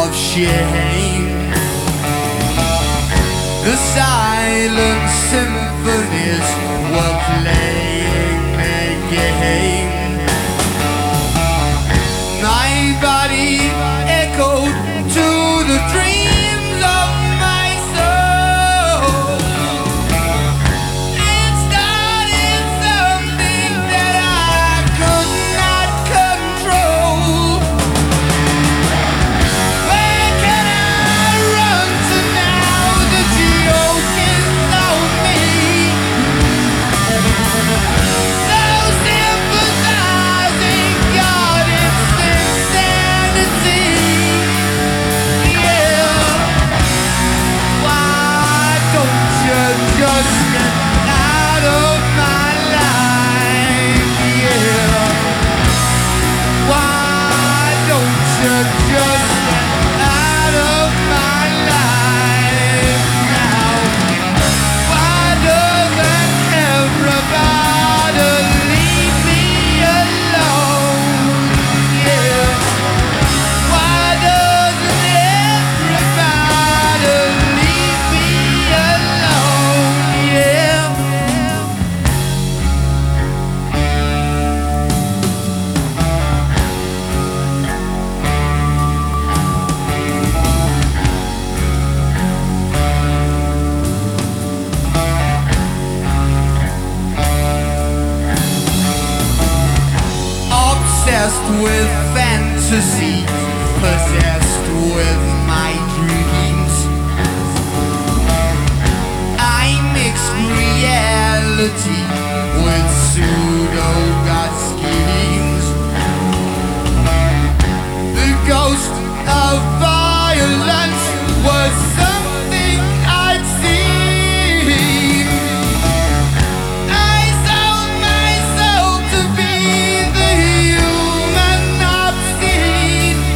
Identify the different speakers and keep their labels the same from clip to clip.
Speaker 1: of shame. The silent symphonies were playing again. My body echoed to the dreams of my soul. It started something that I could not control. Where can I run to now that yoke is on me? So sympathizing, God, it's insanity. Yeah. Why don't you just get out of my life? Yeah. Why don't you just get out of my life now? Why doesn't everybody leave me alone? Yeah. Why doesn't everybody leave me alone? Yeah. Obsessed with fantasy, possessed with my dreams. I mix reality with pseudo-god schemes. The ghost of violence was something I'd seen. I sold myself to be the human obscene.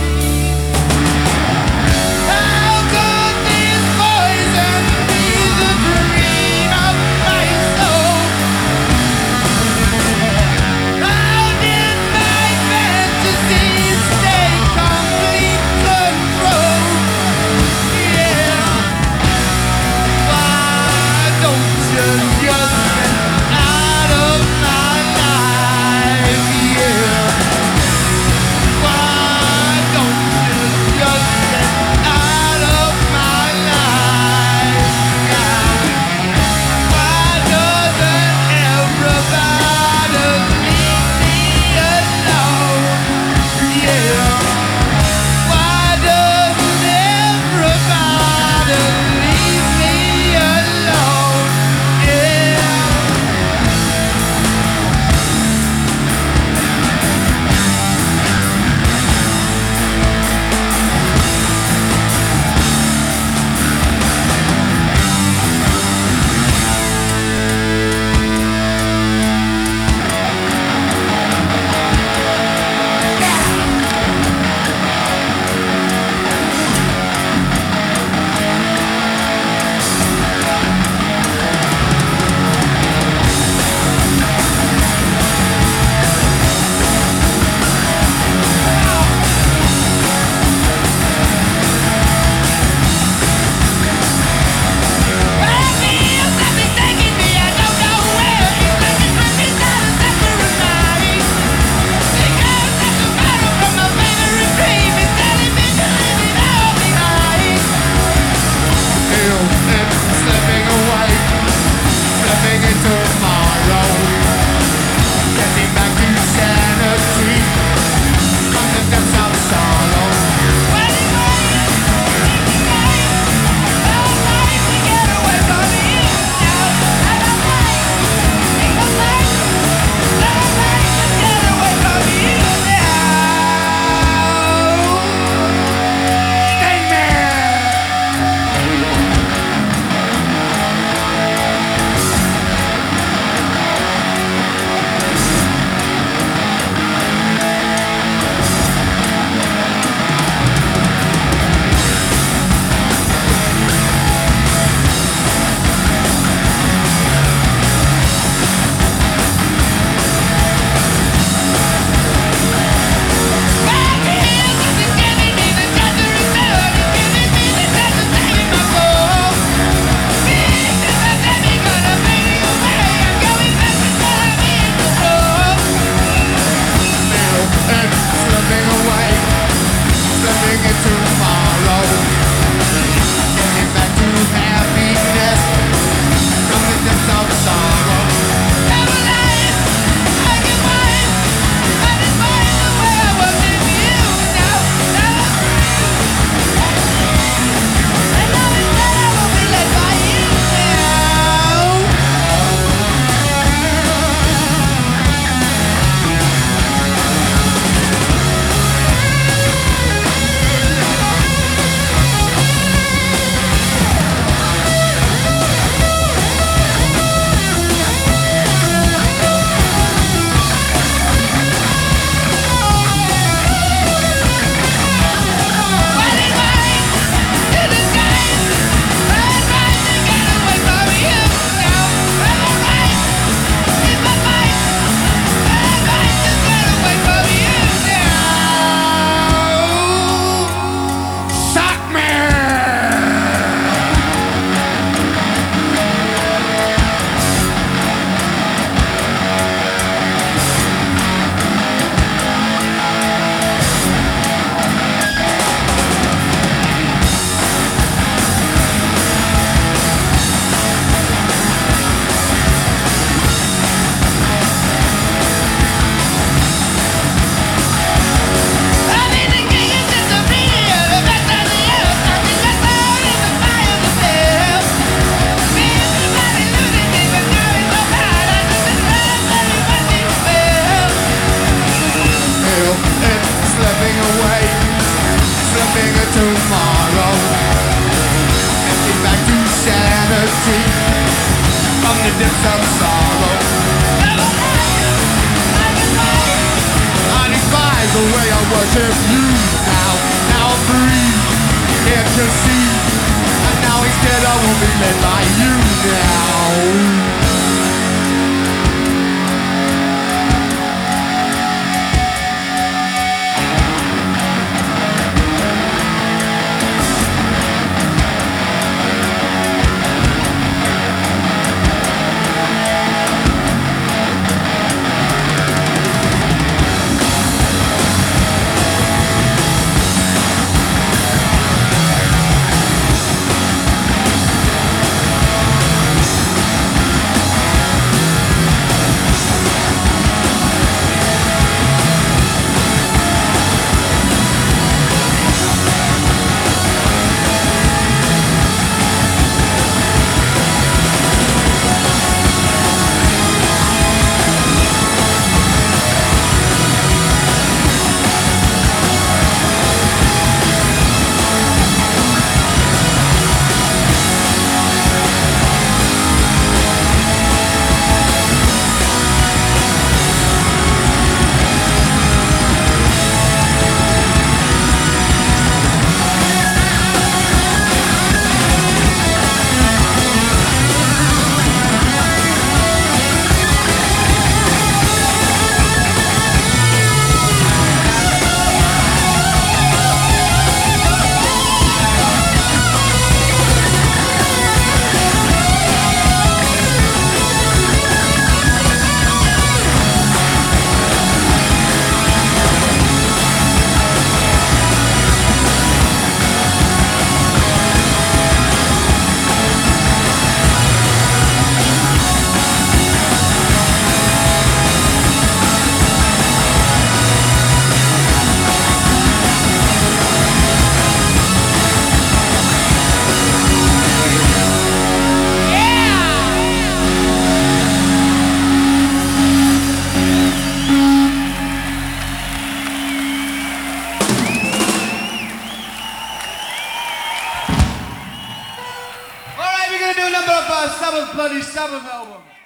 Speaker 1: from the depths of sorrow. I despise the way I worship you now. Now I'm free, can't you see? And now instead I will be led by you now. We're gonna do a number of Sabbath, Bloody Sabbath album.